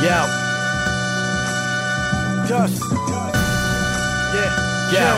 Yeah. Dust. Yeah.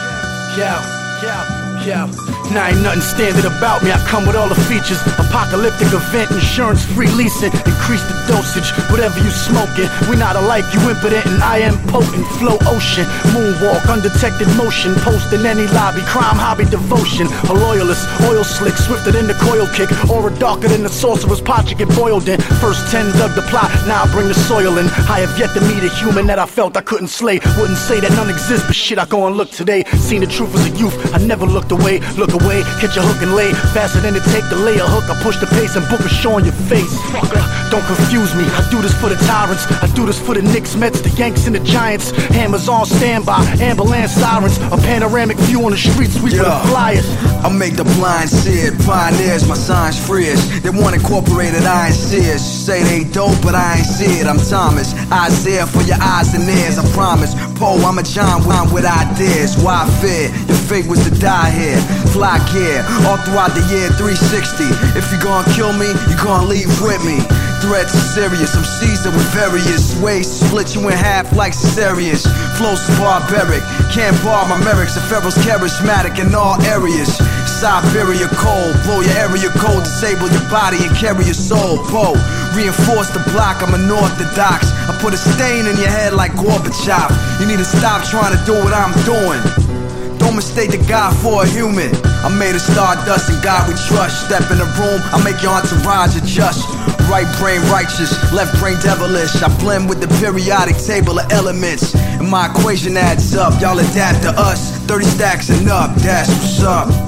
Yeah. Now ain't nothing standard about me, I come with all the features. Apocalyptic event, insurance, free leasing. Increase the dosage, whatever you smoking. We not alike, you impotent and I am potent. Flow ocean, moonwalk, undetected motion. Post in any lobby, crime, hobby, devotion. A loyalist, oil slick, swifter than the coil kick. Aura darker than the sorcerer's pot you get boiled in. First 10 dug the plot, now I bring the soil in. I have yet to meet a human that I felt I couldn't slay. Wouldn't say that none exists, but shit I go and look today. Seen the truth as a youth, I never looked away. Look away, catch a hook and lay. Faster than it take to lay a hook, I push the pace and book a show on your face. Don't confuse me, I do this for the tyrants. I do this for the Knicks, Mets, the Yanks and the Giants. Hammers on standby, ambulance sirens. A panoramic view on the streets, we for the flyers. I make the blind see it, pioneers, my signs freest. They want incorporated, I ain't see it. Say they dope, but I ain't see it. I'm Thomas, Isaiah for your eyes and ears, I promise. Poe, I'm a John with ideas. Why fear? Your fate was to die here. Fly gear, all throughout the year 360. If you gon' kill me, you gon' leave with me. Threats are serious, I'm seasoned with various ways to split you in half like cesareans. Flows barbaric, can't bar my merits. The Pharaoh's charismatic in all areas. Siberia cold, blow your area code, disable your body and carry your soul. Poe, reinforce the block, I'm unorthodox. I put a stain in your head like Gorbachev. You need to stop trying to do what I'm doing. Don't mistake the God for a human. I'm made of stardust and God we trust. Step in the room, I make your entourage adjust. Right brain righteous, left brain devilish. I blend with the periodic table of elements, and my equation adds up. Y'all adapt to us, 30 stacks and up, that's what's up.